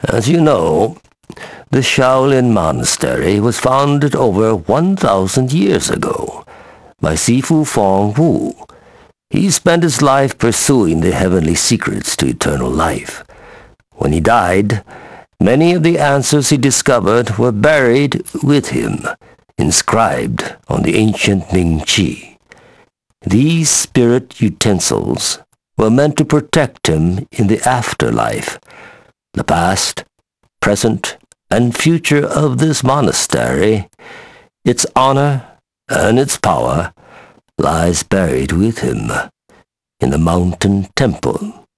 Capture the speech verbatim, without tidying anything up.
As you know, the Shaolin Monastery was founded over one thousand years ago by Sifu Fong Wu. He spent his life pursuing the heavenly secrets to eternal life. When he died, many of the answers he discovered were buried with him, inscribed on the ancient Ning Qi. These spirit utensils were meant to protect him in the afterlife. The past, present, and future of this monastery, its honor and its power, lies buried with him in the mountain temple.